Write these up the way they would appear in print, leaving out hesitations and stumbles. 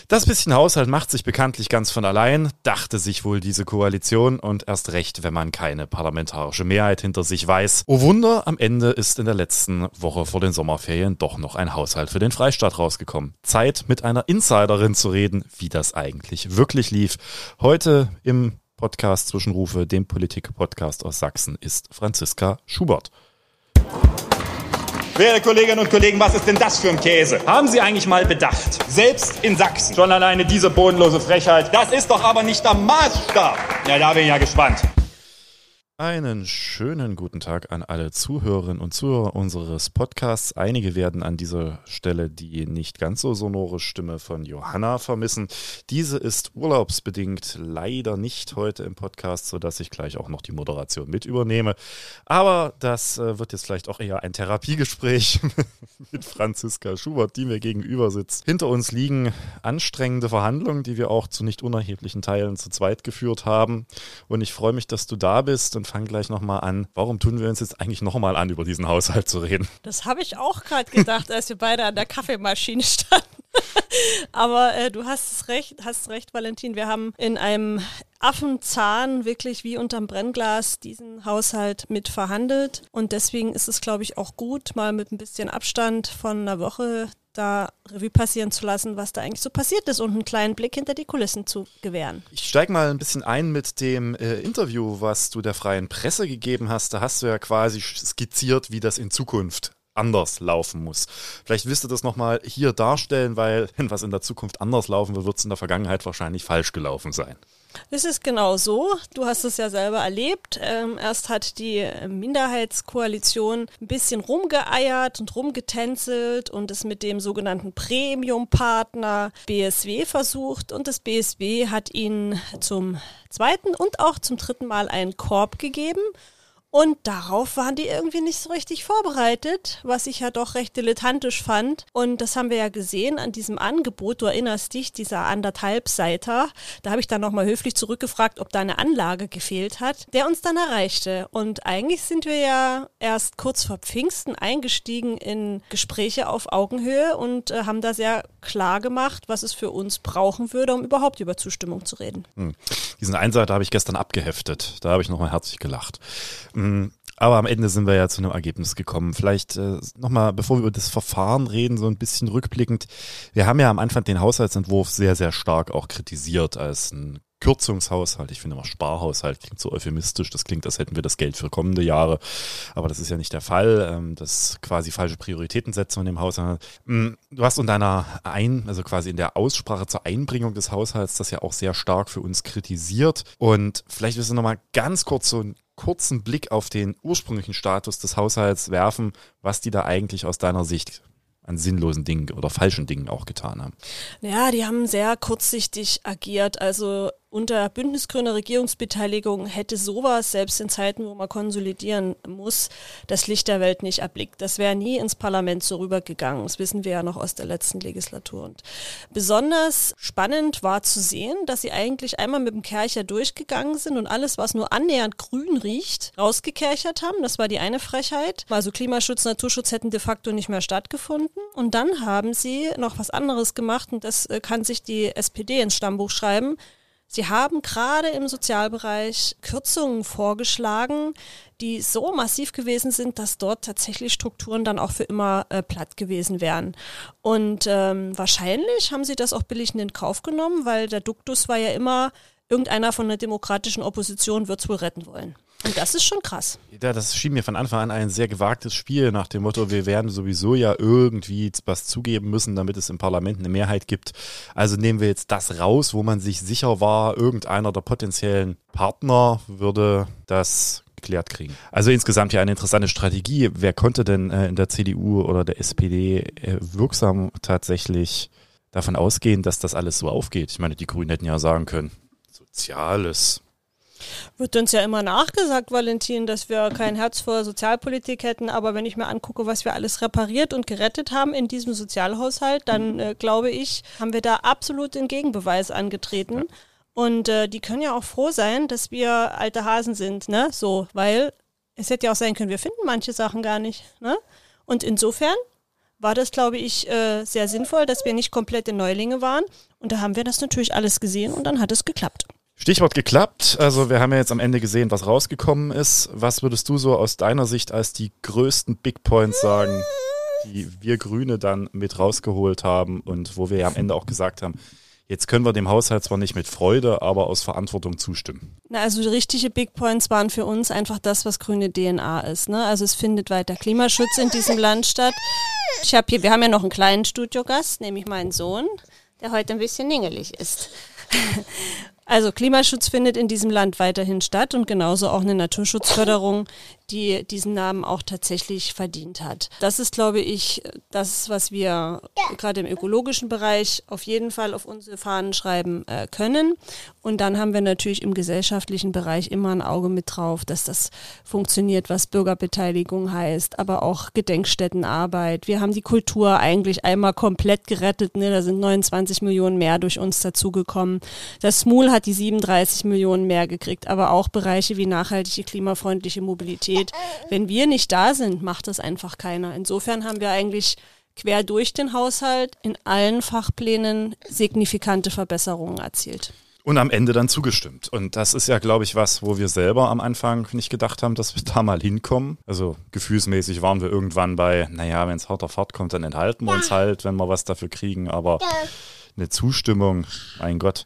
Das bisschen Haushalt macht sich bekanntlich ganz von allein, dachte sich wohl diese Koalition und erst recht, wenn man keine parlamentarische Mehrheit hinter sich weiß. Oh Wunder, am Ende ist in der letzten Woche vor den Sommerferien doch noch ein Haushalt für den Freistaat rausgekommen. Zeit, mit einer Insiderin zu reden, wie das eigentlich wirklich lief. Heute im Podcast Zwischenrufe, dem Politik-Podcast aus Sachsen, ist Franziska Schubert. Werte Kolleginnen und Kollegen, was ist denn das für ein Käse? Haben Sie eigentlich mal bedacht? Selbst in Sachsen. Schon alleine diese bodenlose Frechheit. Das ist doch aber nicht der Maßstab. Ja, da bin ich ja gespannt. Einen schönen guten Tag an alle Zuhörerinnen und Zuhörer unseres Podcasts. Einige werden an dieser Stelle die nicht ganz so sonore Stimme von Johanna vermissen. Diese ist urlaubsbedingt leider nicht heute im Podcast, sodass ich gleich auch noch die Moderation mit übernehme. Aber das wird jetzt vielleicht auch eher ein Therapiegespräch mit Franziska Schubert, die mir gegenüber sitzt. Hinter uns liegen anstrengende Verhandlungen, die wir auch zu nicht unerheblichen Teilen zu zweit geführt haben. Und ich freue mich, dass du da bist und fangen gleich nochmal an. Warum tun wir uns jetzt eigentlich nochmal an, über diesen Haushalt zu reden? Das habe ich auch gerade gedacht, als wir beide an der Kaffeemaschine standen. Aber du hast recht, Valentin. Wir haben in einem Affenzahn wirklich wie unterm Brennglas diesen Haushalt mit verhandelt. Und deswegen ist es, glaube ich, auch gut, mal mit ein bisschen Abstand von einer Woche da Revue passieren zu lassen, was da eigentlich so passiert ist und einen kleinen Blick hinter die Kulissen zu gewähren. Ich steige mal ein bisschen ein mit dem Interview, was du der Freien Presse gegeben hast. Da hast du ja quasi skizziert, wie das in Zukunft anders laufen muss. Vielleicht willst du das nochmal hier darstellen, weil wenn was in der Zukunft anders laufen wird, wird es in der Vergangenheit wahrscheinlich falsch gelaufen sein. Es ist genau so. Du hast es ja selber erlebt. Erst hat die Minderheitskoalition ein bisschen rumgeeiert und rumgetänzelt und es mit dem sogenannten Premium-Partner BSW versucht. Und das BSW hat ihnen zum zweiten und auch zum dritten Mal einen Korb gegeben. Und darauf waren die irgendwie nicht so richtig vorbereitet, was ich ja doch recht dilettantisch fand. Und das haben wir ja gesehen an diesem Angebot, du erinnerst dich, dieser 1,5 Seiter. Da habe ich dann nochmal höflich zurückgefragt, ob da eine Anlage gefehlt hat, der uns dann erreichte. Und eigentlich sind wir ja erst kurz vor Pfingsten eingestiegen in Gespräche auf Augenhöhe und haben da sehr klar gemacht, was es für uns brauchen würde, um überhaupt über Zustimmung zu reden. Diesen Einseiter habe ich gestern abgeheftet. Da habe ich nochmal herzlich gelacht. Aber am Ende sind wir ja zu einem Ergebnis gekommen. Vielleicht nochmal, bevor wir über das Verfahren reden, so ein bisschen rückblickend. Wir haben ja am Anfang den Haushaltsentwurf sehr, sehr stark auch kritisiert als ein Kürzungshaushalt. Ich finde immer Sparhaushalt klingt so euphemistisch. Das klingt, als hätten wir das Geld für kommende Jahre. Aber das ist ja nicht der Fall. Das ist quasi falsche Prioritätensetzung in dem Haushalt. Du hast in deiner also quasi in der Aussprache zur Einbringung des Haushalts das ja auch sehr stark für uns kritisiert. Und vielleicht willst du nochmal ganz kurz so einen kurzen Blick auf den ursprünglichen Status des Haushalts werfen, was die da eigentlich aus deiner Sicht an sinnlosen Dingen oder falschen Dingen auch getan haben. Ja, die haben sehr kurzsichtig agiert. Also unter bündnisgrüner Regierungsbeteiligung hätte sowas, selbst in Zeiten, wo man konsolidieren muss, das Licht der Welt nicht erblickt. Das wäre nie ins Parlament so rübergegangen. Das wissen wir ja noch aus der letzten Legislatur. Und besonders spannend war zu sehen, dass sie eigentlich einmal mit dem Kercher durchgegangen sind und alles, was nur annähernd grün riecht, rausgekerchert haben. Das war die eine Frechheit. Also Klimaschutz, Naturschutz hätten de facto nicht mehr stattgefunden. Und dann haben sie noch was anderes gemacht und das kann sich die SPD ins Stammbuch schreiben. Sie haben gerade im Sozialbereich Kürzungen vorgeschlagen, die so massiv gewesen sind, dass dort tatsächlich Strukturen dann auch für immer platt gewesen wären. Und wahrscheinlich haben sie das auch billig in den Kauf genommen, weil der Duktus war ja immer, irgendeiner von der demokratischen Opposition wird es wohl retten wollen. Und das ist schon krass. Ja, das schien mir von Anfang an ein sehr gewagtes Spiel nach dem Motto, wir werden sowieso ja irgendwie was zugeben müssen, damit es im Parlament eine Mehrheit gibt. Also nehmen wir jetzt das raus, wo man sich sicher war, irgendeiner der potenziellen Partner würde das geklärt kriegen. Also insgesamt ja eine interessante Strategie. Wer konnte denn in der CDU oder der SPD wirksam tatsächlich davon ausgehen, dass das alles so aufgeht? Ich meine, die Grünen hätten ja sagen können, Soziales. Wird uns ja immer nachgesagt, Valentin, dass wir kein Herz vor Sozialpolitik hätten, aber wenn ich mir angucke, was wir alles repariert und gerettet haben in diesem Sozialhaushalt, dann glaube ich, haben wir da absolut den Gegenbeweis angetreten. Ja. Und die können ja auch froh sein, dass wir alte Hasen sind, ne? So, weil es hätte ja auch sein können, wir finden manche Sachen gar nicht, ne? Und insofern war das, glaube ich, sehr sinnvoll, dass wir nicht komplette Neulinge waren. Und da haben wir das natürlich alles gesehen und dann hat es geklappt. Stichwort geklappt. Also wir haben ja jetzt am Ende gesehen, was rausgekommen ist. Was würdest du so aus deiner Sicht als die größten Big Points sagen, die wir Grüne dann mit rausgeholt haben und wo wir ja am Ende auch gesagt haben, jetzt können wir dem Haushalt zwar nicht mit Freude, aber aus Verantwortung zustimmen? Na, also die richtige Big Points waren für uns einfach das, was grüne DNA ist. Ne? Also es findet weiter Klimaschutz in diesem Land statt. Wir haben ja noch einen kleinen Studiogast, nämlich meinen Sohn, der heute ein bisschen ningelig ist. Also Klimaschutz findet in diesem Land weiterhin statt und genauso auch eine Naturschutzförderung, die diesen Namen auch tatsächlich verdient hat. Das ist, glaube ich, das, was wir gerade im ökologischen Bereich auf jeden Fall auf unsere Fahnen schreiben können. Und dann haben wir natürlich im gesellschaftlichen Bereich immer ein Auge mit drauf, dass das funktioniert, was Bürgerbeteiligung heißt, aber auch Gedenkstättenarbeit. Wir haben die Kultur eigentlich einmal komplett gerettet, ne? Da sind 29 Millionen mehr durch uns dazugekommen. Das SMUL hat die 37 Millionen mehr gekriegt, aber auch Bereiche wie nachhaltige, klimafreundliche Mobilität. Wenn wir nicht da sind, macht das einfach keiner. Insofern haben wir eigentlich quer durch den Haushalt in allen Fachplänen signifikante Verbesserungen erzielt. Und am Ende dann zugestimmt. Und das ist ja, glaube ich, was, wo wir selber am Anfang nicht gedacht haben, dass wir da mal hinkommen. Also gefühlsmäßig waren wir irgendwann bei, naja, wenn es hart auf hart kommt, dann enthalten wir uns halt, wenn wir was dafür kriegen. Aber eine Zustimmung, mein Gott.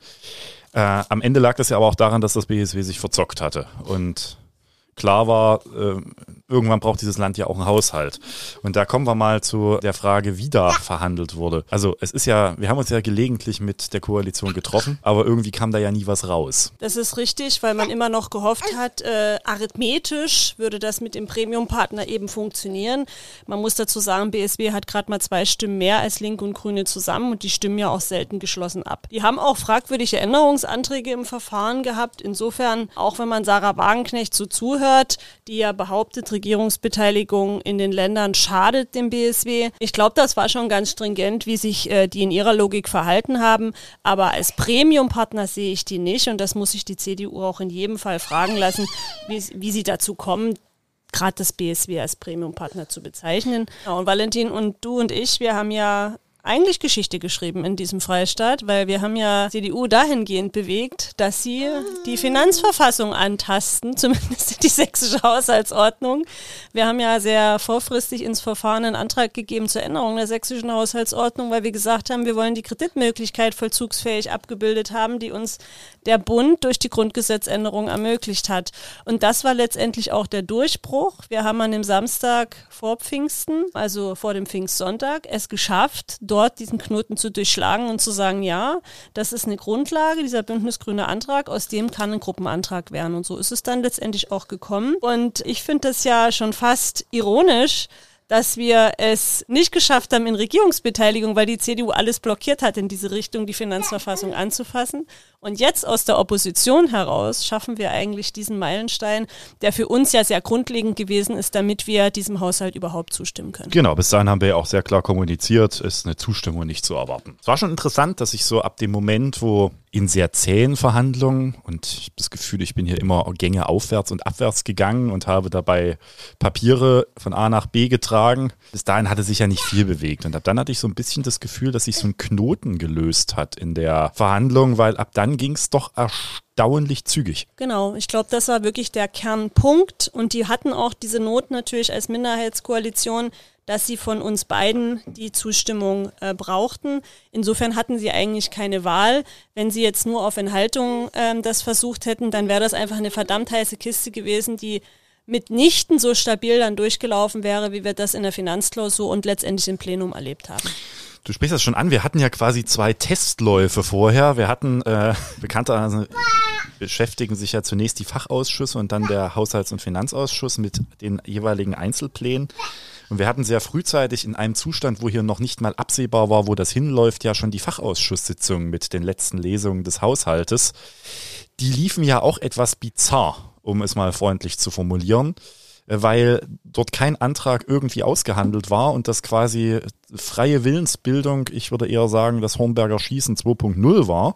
Am Ende lag das ja aber auch daran, dass das BSW sich verzockt hatte. Und klar war, irgendwann braucht dieses Land ja auch einen Haushalt. Und da kommen wir mal zu der Frage, wie da verhandelt wurde. Also es ist ja, wir haben uns ja gelegentlich mit der Koalition getroffen, aber irgendwie kam da ja nie was raus. Das ist richtig, weil man immer noch gehofft hat, arithmetisch würde das mit dem Premium-Partner eben funktionieren. Man muss dazu sagen, BSW hat gerade mal 2 Stimmen mehr als Linke und Grüne zusammen und die stimmen ja auch selten geschlossen ab. Die haben auch fragwürdige Änderungsanträge im Verfahren gehabt. Insofern, auch wenn man Sarah Wagenknecht so zuhört, die ja behauptet, Regierungsbeteiligung in den Ländern schadet dem BSW. Ich glaube, das war schon ganz stringent, wie sich die in ihrer Logik verhalten haben. Aber als Premium-Partner sehe ich die nicht. Und das muss sich die CDU auch in jedem Fall fragen lassen, wie sie dazu kommen, gerade das BSW als Premium-Partner zu bezeichnen. Und Valentin und du und ich, wir haben ja eigentlich Geschichte geschrieben in diesem Freistaat, weil wir haben ja CDU dahingehend bewegt, dass sie die Finanzverfassung antasten, zumindest die sächsische Haushaltsordnung. Wir haben ja sehr vorfristig ins Verfahren einen Antrag gegeben zur Änderung der sächsischen Haushaltsordnung, weil wir gesagt haben, wir wollen die Kreditmöglichkeit vollzugsfähig abgebildet haben, die uns der Bund durch die Grundgesetzänderung ermöglicht hat. Und das war letztendlich auch der Durchbruch. Wir haben an dem Samstag vor Pfingsten, also vor dem Pfingstsonntag, es geschafft, dort diesen Knoten zu durchschlagen und zu sagen, ja, das ist eine Grundlage, dieser bündnisgrüne Antrag, aus dem kann ein Gruppenantrag werden. Und so ist es dann letztendlich auch gekommen. Und ich finde das ja schon fast ironisch, dass wir es nicht geschafft haben in Regierungsbeteiligung, weil die CDU alles blockiert hat, in diese Richtung die Finanzverfassung anzufassen. Und jetzt aus der Opposition heraus schaffen wir eigentlich diesen Meilenstein, der für uns ja sehr grundlegend gewesen ist, damit wir diesem Haushalt überhaupt zustimmen können. Genau, bis dahin haben wir ja auch sehr klar kommuniziert, ist eine Zustimmung nicht zu erwarten. Es war schon interessant, dass ich so ab dem Moment, wo in sehr zähen Verhandlungen, und ich habe das Gefühl, ich bin hier immer Gänge aufwärts und abwärts gegangen und habe dabei Papiere von A nach B getragen. Bis dahin hatte sich ja nicht viel bewegt. Und ab dann hatte ich so ein bisschen das Gefühl, dass sich so ein Knoten gelöst hat in der Verhandlung, weil ab dann ging es doch erstaunlich zügig. Genau, ich glaube, das war wirklich der Kernpunkt. Und die hatten auch diese Not natürlich als Minderheitskoalition, dass sie von uns beiden die Zustimmung brauchten. Insofern hatten sie eigentlich keine Wahl. Wenn sie jetzt nur auf Enthaltung das versucht hätten, dann wäre das einfach eine verdammt heiße Kiste gewesen, die mitnichten so stabil dann durchgelaufen wäre, wie wir das in der Finanzklausur und letztendlich im Plenum erlebt haben. Du sprichst das schon an, wir hatten ja quasi 2 Testläufe vorher. Wir hatten bekanntermaßen beschäftigen sich ja zunächst die Fachausschüsse und dann der Haushalts- und Finanzausschuss mit den jeweiligen Einzelplänen. Und wir hatten sehr frühzeitig in einem Zustand, wo hier noch nicht mal absehbar war, wo das hinläuft, ja schon die Fachausschusssitzungen mit den letzten Lesungen des Haushaltes. Die liefen ja auch etwas bizarr, um es mal freundlich zu formulieren, weil dort kein Antrag irgendwie ausgehandelt war und das quasi freie Willensbildung, ich würde eher sagen, das Hornberger Schießen 2.0 war.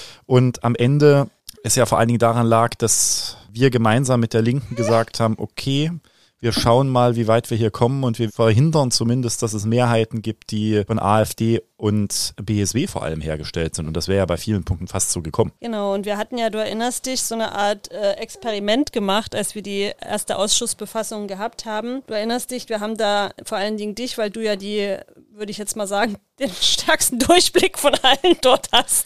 Und am Ende es ja vor allen Dingen daran lag, dass wir gemeinsam mit der Linken gesagt haben, okay, wir schauen mal, wie weit wir hier kommen und wir verhindern zumindest, dass es Mehrheiten gibt, die von AfD und BSW vor allem hergestellt sind. Und das wäre ja bei vielen Punkten fast so gekommen. Genau, und wir hatten ja, du erinnerst dich, so eine Art Experiment gemacht, als wir die erste Ausschussbefassung gehabt haben. Du erinnerst dich, wir haben da vor allen Dingen dich, weil du ja würde ich jetzt mal sagen, den stärksten Durchblick von allen dort hast,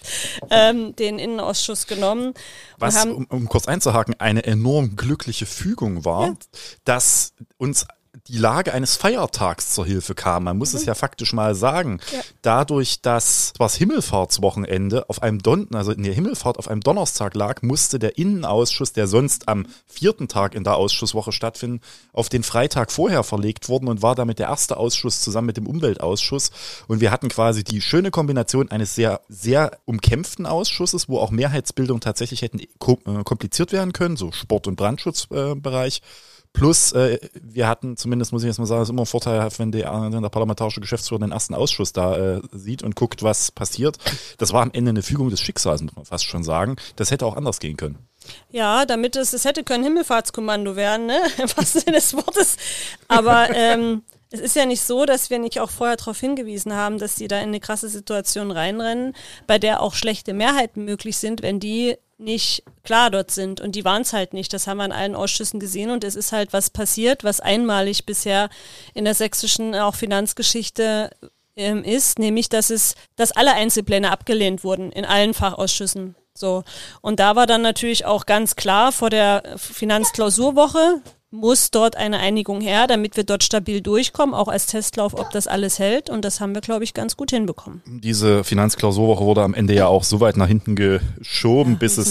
den Innenausschuss genommen. Was, um kurz einzuhaken, eine enorm glückliche Fügung war, dass uns die Lage eines Feiertags zur Hilfe kam. Man muss es ja faktisch mal sagen. Ja. Dadurch, dass das Himmelfahrtswochenende in der Himmelfahrt auf einem Donnerstag lag, musste der Innenausschuss, der sonst am 4. Tag in der Ausschusswoche stattfindet, auf den Freitag vorher verlegt worden und war damit der erste Ausschuss zusammen mit dem Umweltausschuss. Und wir hatten quasi die schöne Kombination eines sehr, sehr umkämpften Ausschusses, wo auch Mehrheitsbildung tatsächlich hätten kompliziert werden können, so Sport- und Brandschutzbereich. Plus, wir hatten, zumindest muss ich jetzt mal sagen, es ist immer vorteilhaft, wenn der parlamentarische Geschäftsführer den ersten Ausschuss da sieht und guckt, was passiert. Das war am Ende eine Fügung des Schicksals, muss man fast schon sagen. Das hätte auch anders gehen können. Ja, damit es hätte kein Himmelfahrtskommando werden, ne? Im wahrsten Sinne des Wortes. Aber es ist ja nicht so, dass wir nicht auch vorher darauf hingewiesen haben, dass die da in eine krasse Situation reinrennen, bei der auch schlechte Mehrheiten möglich sind, wenn die nicht klar dort sind. Und die waren es halt nicht. Das haben wir in allen Ausschüssen gesehen. Und es ist halt was passiert, was einmalig bisher in der sächsischen auch Finanzgeschichte ist, nämlich dass alle Einzelpläne abgelehnt wurden in allen Fachausschüssen. So. Und da war dann natürlich auch ganz klar, vor der Finanzklausurwoche muss dort eine Einigung her, damit wir dort stabil durchkommen, auch als Testlauf, ob das alles hält. Und das haben wir, glaube ich, ganz gut hinbekommen. Diese Finanzklausurwoche wurde am Ende ja auch so weit nach hinten geschoben, ja, bis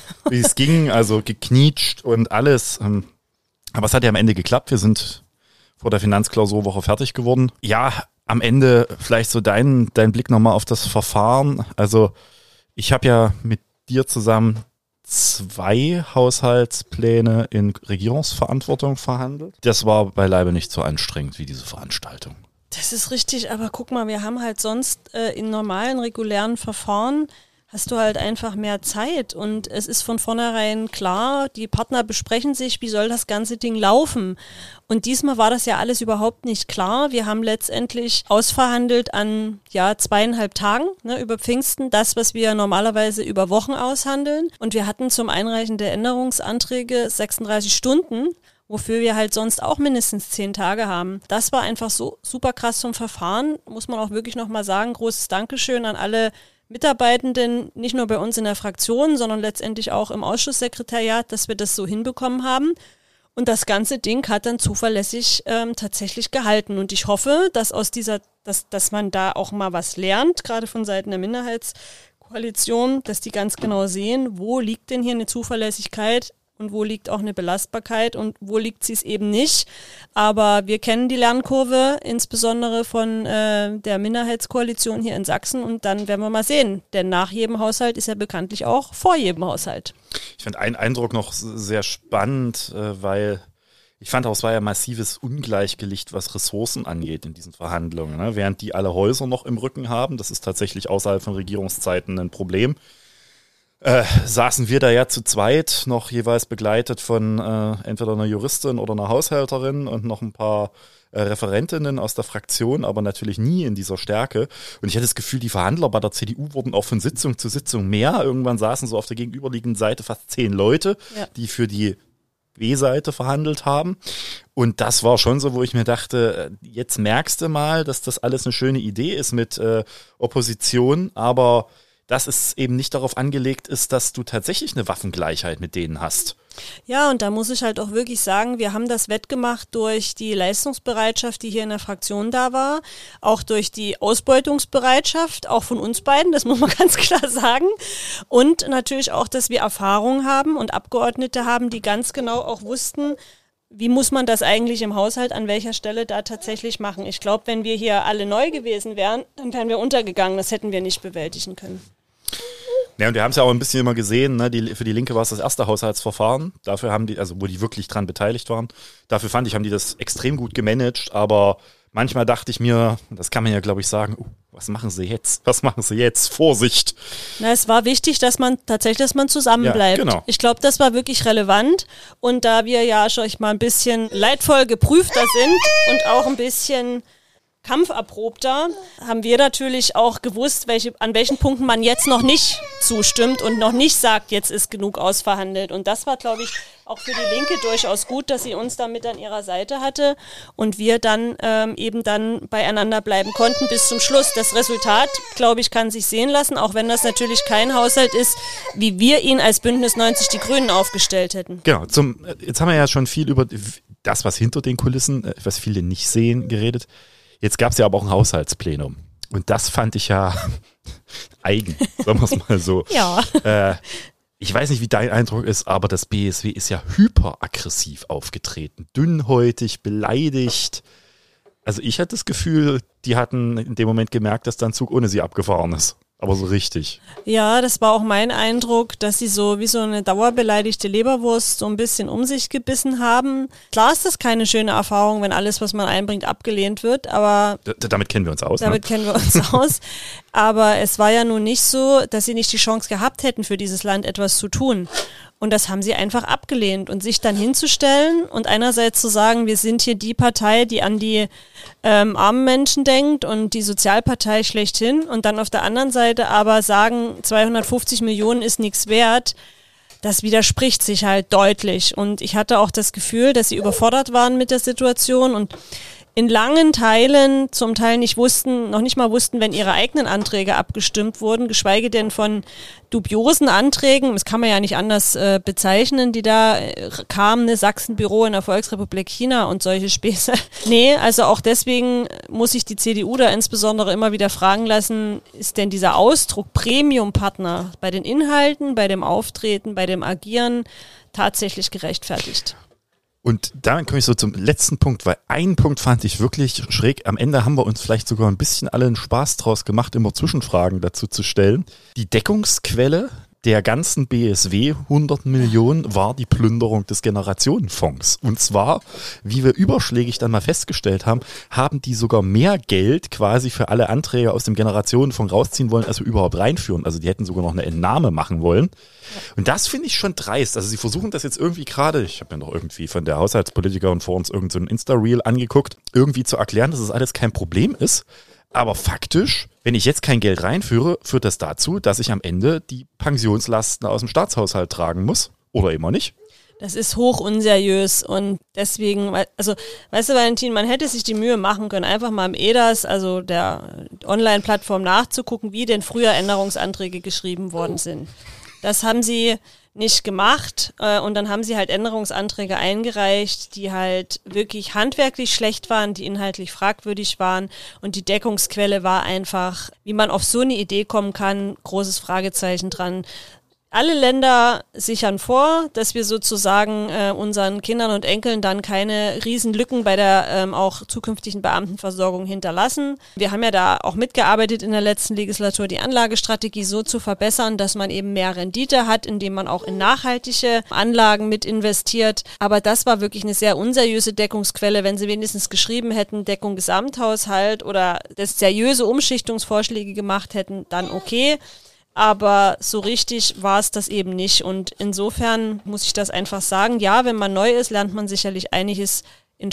es ging, also geknietscht und alles. Aber es hat ja am Ende geklappt. Wir sind vor der Finanzklausurwoche fertig geworden. Ja, am Ende vielleicht so dein Blick nochmal auf das Verfahren. Also ich habe ja mit dir zusammen 2 Haushaltspläne in Regierungsverantwortung verhandelt. Das war beileibe nicht so anstrengend wie diese Veranstaltung. Das ist richtig, aber guck mal, wir haben halt sonst in normalen, regulären Verfahren hast du halt einfach mehr Zeit und es ist von vornherein klar, die Partner besprechen sich, wie soll das ganze Ding laufen. Und diesmal war das ja alles überhaupt nicht klar. Wir haben letztendlich ausverhandelt an 2,5 Tagen, ne, über Pfingsten, das, was wir normalerweise über Wochen aushandeln. Und wir hatten zum Einreichen der Änderungsanträge 36 Stunden, wofür wir halt sonst auch mindestens 10 Tage haben. Das war einfach so super krass zum Verfahren, muss man auch wirklich nochmal sagen. Großes Dankeschön an alle Mitarbeitenden, nicht nur bei uns in der Fraktion, sondern letztendlich auch im Ausschusssekretariat, dass wir das so hinbekommen haben. Und das ganze Ding hat dann zuverlässig tatsächlich gehalten. Und ich hoffe, dass dass man da auch mal was lernt, gerade von Seiten der Minderheitskoalition, dass die ganz genau sehen, wo liegt denn hier eine Zuverlässigkeit und wo liegt auch eine Belastbarkeit und wo liegt sie es eben nicht. Aber wir kennen die Lernkurve, insbesondere von der Minderheitskoalition hier in Sachsen und dann werden wir mal sehen. Denn nach jedem Haushalt ist ja bekanntlich auch vor jedem Haushalt. Ich fand einen Eindruck noch sehr spannend, weil ich fand auch, es war ja massives Ungleichgewicht, was Ressourcen angeht in diesen Verhandlungen. Ne? Während die alle Häuser noch im Rücken haben, das ist tatsächlich außerhalb von Regierungszeiten ein Problem, saßen wir da ja zu zweit, noch jeweils begleitet von entweder einer Juristin oder einer Haushälterin und noch ein paar Referentinnen aus der Fraktion, aber natürlich nie in dieser Stärke. Und ich hatte das Gefühl, die Verhandler bei der CDU wurden auch von Sitzung zu Sitzung mehr. Irgendwann saßen so auf der gegenüberliegenden Seite fast 10 Leute, die für die B-Seite verhandelt haben. Und das war schon so, wo ich mir dachte, jetzt merkst du mal, dass das alles eine schöne Idee ist mit Opposition, aber dass es eben nicht darauf angelegt ist, dass du tatsächlich eine Waffengleichheit mit denen hast. Ja, und da muss ich halt auch wirklich sagen, wir haben das wettgemacht durch die Leistungsbereitschaft, die hier in der Fraktion da war, auch durch die Ausbeutungsbereitschaft, auch von uns beiden, das muss man ganz klar sagen. Und natürlich auch, dass wir Erfahrung haben und Abgeordnete haben, die ganz genau auch wussten, wie muss man das eigentlich im Haushalt an welcher Stelle da tatsächlich machen. Ich glaube, wenn wir hier alle neu gewesen wären, dann wären wir untergegangen. Das hätten wir nicht bewältigen können. Ja, und wir haben es ja auch ein bisschen immer gesehen, ne? Für die Linke war es das erste Haushaltsverfahren. Dafür haben die, also wo die wirklich dran beteiligt waren, dafür fand ich, haben die das extrem gut gemanagt, aber manchmal dachte ich mir, das kann man ja glaube ich sagen, was machen sie jetzt? Was machen sie jetzt? Vorsicht! Na, es war wichtig, dass man zusammenbleibt. Ja, genau. Ich glaube, das war wirklich relevant. Und da wir ja schon mal ein bisschen leidvoll geprüfter sind und auch ein bisschen kampferprobter, haben wir natürlich auch gewusst, an welchen Punkten man jetzt noch nicht zustimmt und noch nicht sagt, jetzt ist genug ausverhandelt. Und das war, glaube ich, auch für die Linke durchaus gut, dass sie uns da mit an ihrer Seite hatte und wir dann eben dann beieinander bleiben konnten bis zum Schluss. Das Resultat, glaube ich, kann sich sehen lassen, auch wenn das natürlich kein Haushalt ist, wie wir ihn als Bündnis 90 Die Grünen aufgestellt hätten. Genau, jetzt haben wir ja schon viel über das, was hinter den Kulissen, was viele nicht sehen, geredet. Jetzt gab es ja aber auch ein Haushaltsplenum. Und das fand ich ja eigen, sagen wir es mal so. Ja. Ich weiß nicht, wie dein Eindruck ist, aber das BSW ist ja hyperaggressiv aufgetreten. Dünnhäutig, beleidigt. Also ich hatte das Gefühl, die hatten in dem Moment gemerkt, dass da ein Zug ohne sie abgefahren ist. Aber so richtig. Ja, das war auch mein Eindruck, dass sie so wie so eine dauerbeleidigte Leberwurst so ein bisschen um sich gebissen haben. Klar ist das keine schöne Erfahrung, wenn alles, was man einbringt, abgelehnt wird, aber... Damit kennen wir uns aus. Damit kennen wir uns aus. Aber es war ja nun nicht so, dass sie nicht die Chance gehabt hätten, für dieses Land etwas zu tun. Und das haben sie einfach abgelehnt. Und sich dann hinzustellen und einerseits zu sagen, wir sind hier die Partei, die an die armen Menschen denkt und die Sozialpartei schlechthin und dann auf der anderen Seite aber sagen, 250 Millionen ist nichts wert, das widerspricht sich halt deutlich. Und ich hatte auch das Gefühl, dass sie überfordert waren mit der Situation und in langen Teilen zum Teil noch nicht mal wussten, wenn ihre eigenen Anträge abgestimmt wurden, geschweige denn von dubiosen Anträgen, das kann man ja nicht anders bezeichnen, die da kamen, ne, Sachsenbüro in der Volksrepublik China und solche Späße. Nee, also auch deswegen muss sich die CDU da insbesondere immer wieder fragen lassen, ist denn dieser Ausdruck Premium-Partner bei den Inhalten, bei dem Auftreten, bei dem Agieren tatsächlich gerechtfertigt? Und damit komme ich so zum letzten Punkt, weil einen Punkt fand ich wirklich schräg. Am Ende haben wir uns vielleicht sogar ein bisschen alle einen Spaß draus gemacht, immer Zwischenfragen dazu zu stellen. Die Deckungsquelle der ganzen BSW 100 Millionen war die Plünderung des Generationenfonds. Und zwar, wie wir überschlägig dann mal festgestellt haben, haben die sogar mehr Geld quasi für alle Anträge aus dem Generationenfonds rausziehen wollen, als wir überhaupt reinführen. Also die hätten sogar noch eine Entnahme machen wollen. Und das finde ich schon dreist. Also sie versuchen das jetzt irgendwie gerade, ich habe mir noch irgendwie von der Haushaltspolitikerin vor uns irgend so ein Insta-Reel angeguckt, irgendwie zu erklären, dass es alles kein Problem ist. Aber faktisch, wenn ich jetzt kein Geld reinführe, führt das dazu, dass ich am Ende die Pensionslasten aus dem Staatshaushalt tragen muss. Oder immer nicht. Das ist hoch unseriös und deswegen, also, weißt du, Valentin, man hätte sich die Mühe machen können, einfach mal im EDAS, also der Online-Plattform, nachzugucken, wie denn früher Änderungsanträge geschrieben worden sind. Das haben sie nicht gemacht und dann haben sie halt Änderungsanträge eingereicht, die halt wirklich handwerklich schlecht waren, die inhaltlich fragwürdig waren und die Deckungsquelle war einfach, wie man auf so eine Idee kommen kann, großes Fragezeichen dran. Alle Länder sichern vor, dass wir sozusagen unseren Kindern und Enkeln dann keine Riesenlücken bei der auch zukünftigen Beamtenversorgung hinterlassen. Wir haben ja da auch mitgearbeitet in der letzten Legislatur, die Anlagestrategie so zu verbessern, dass man eben mehr Rendite hat, indem man auch in nachhaltige Anlagen mit investiert. Aber das war wirklich eine sehr unseriöse Deckungsquelle. Wenn sie wenigstens geschrieben hätten, Deckung Gesamthaushalt oder das seriöse Umschichtungsvorschläge gemacht hätten, dann okay. Aber so richtig war es das eben nicht und insofern muss ich das einfach sagen, ja, wenn man neu ist, lernt man sicherlich einiges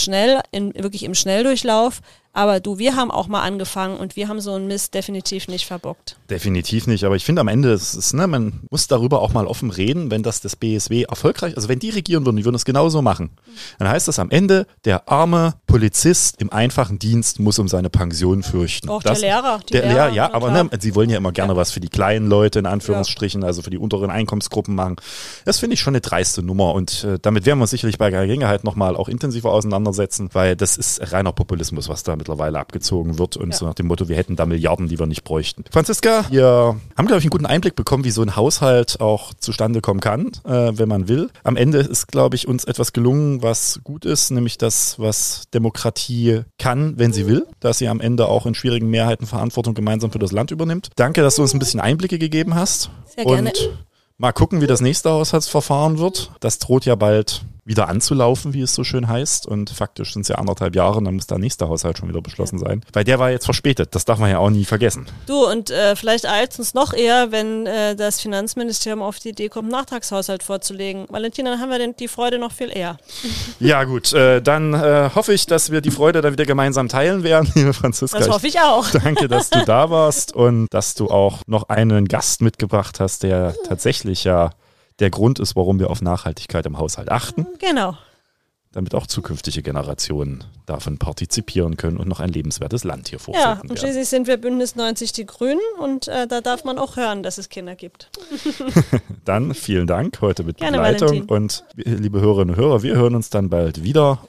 wirklich im Schnelldurchlauf, aber wir haben auch mal angefangen und wir haben so einen Mist definitiv nicht verbockt. Definitiv nicht, aber ich finde am Ende, man muss darüber auch mal offen reden, wenn das BSW erfolgreich, also wenn die regieren würden, die würden es genauso machen, dann heißt das am Ende, der arme Polizist im einfachen Dienst muss um seine Pension fürchten. Auch der Lehrer. Ja, aber sie wollen ja immer gerne was für die kleinen Leute, in Anführungsstrichen, also für die unteren Einkommensgruppen machen. Das finde ich schon eine dreiste Nummer und damit werden wir uns sicherlich bei Gelegenheit nochmal auch intensiver auseinandersetzen, weil das ist reiner Populismus, was da mittlerweile abgezogen wird und so nach dem Motto, wir hätten da Milliarden, die wir nicht bräuchten. Franziska, wir haben, glaube ich, einen guten Einblick bekommen, wie so ein Haushalt auch zustande kommen kann, wenn man will. Am Ende ist, glaube ich, uns etwas gelungen, was gut ist, nämlich das, was Demokratie kann, wenn sie will, dass sie am Ende auch in schwierigen Mehrheiten Verantwortung gemeinsam für das Land übernimmt. Danke, dass du uns ein bisschen Einblicke gegeben hast. Sehr gerne. Und mal gucken, wie das nächste Haushaltsverfahren wird. Das droht ja bald wieder anzulaufen, wie es so schön heißt. Und faktisch sind es ja 1,5 Jahre und dann muss der nächste Haushalt schon wieder beschlossen sein. Weil der war jetzt verspätet, das darf man ja auch nie vergessen. Du, und vielleicht eilt es uns noch eher, wenn das Finanzministerium auf die Idee kommt, einen Nachtragshaushalt vorzulegen. Valentina, dann haben wir die Freude noch viel eher. Ja gut, dann hoffe ich, dass wir die Freude dann wieder gemeinsam teilen werden, liebe Franziska. Das hoffe ich auch. Danke, dass du da warst und dass du auch noch einen Gast mitgebracht hast, der tatsächlich ja der Grund ist, warum wir auf Nachhaltigkeit im Haushalt achten. Genau. Damit auch zukünftige Generationen davon partizipieren können und noch ein lebenswertes Land hier vorfinden Ja, und schließlich sind wir Bündnis 90 Die Grünen und da darf man auch hören, dass es Kinder gibt. Dann vielen Dank heute mit Gerne, Begleitung Valentin. und liebe Hörerinnen und Hörer, wir hören uns dann bald wieder